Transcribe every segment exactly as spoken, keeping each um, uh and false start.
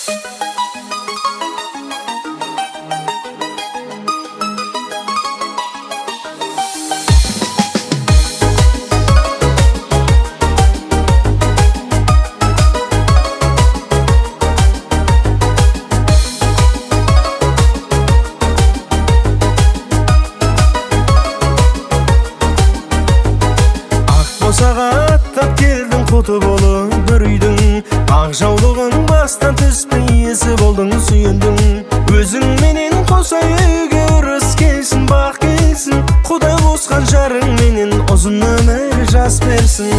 Сағаттап келдің құты болып бір үйдің, ақ жаулығын бастан түспей иесі болдың, сүйендің. Өзің менен қоса үйге ырыс келсін, бақ келсін, Құда қосқан жарың менен ұзын өмір жас берсін.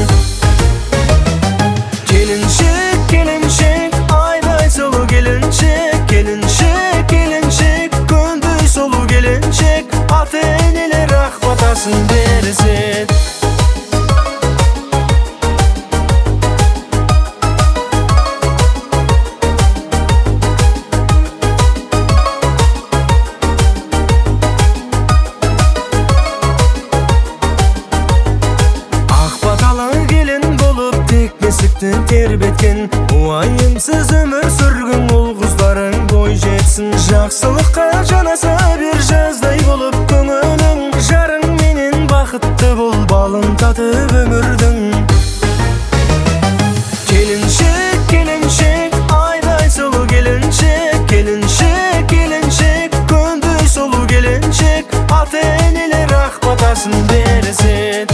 Келіншек, келіншек, айдай сұлу келіншек, келіншек, келіншек, көндей сұлу келіншек, ата-енелер ақ батасын берсін. Есікті тербеткен, уайымсыз өмір сүргін ол қыздарың бой жетсін. Жақсылыққа жанаса бер жаздай болып көңілің, жарың менен бақытты бол, балын татып өмірдің. Келіншек, келіншек, айдай сұлу келіншек, келіншек, келіншек, көндей сұлу келіншек, ата-енелер ақ батасын берсін.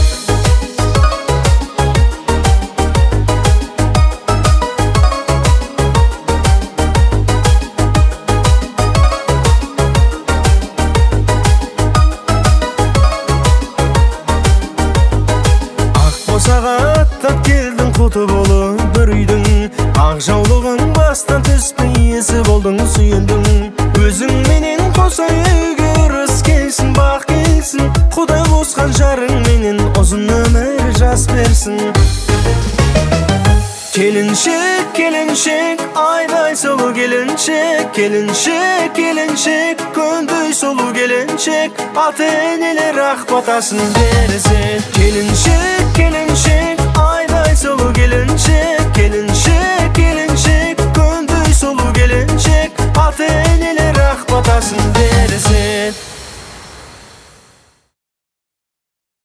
Сағаттап келдің құты болып бір үйдің, ақ жаулығын бастан түспей иесі болдың, сүйендің. Өзің менен қоса үйге ырыс келсін, бақ келсін, Құда қосқан жарың менен ұзын өмір жас берсін. Келіншек, келіншек, айдай сұлу келіншек, келіншек, келіншек, көндей сұлу келіншек, ата-енелер ақ батасын берсін. Келіншек, келіншек, айдай сұлу келіншек, келіншек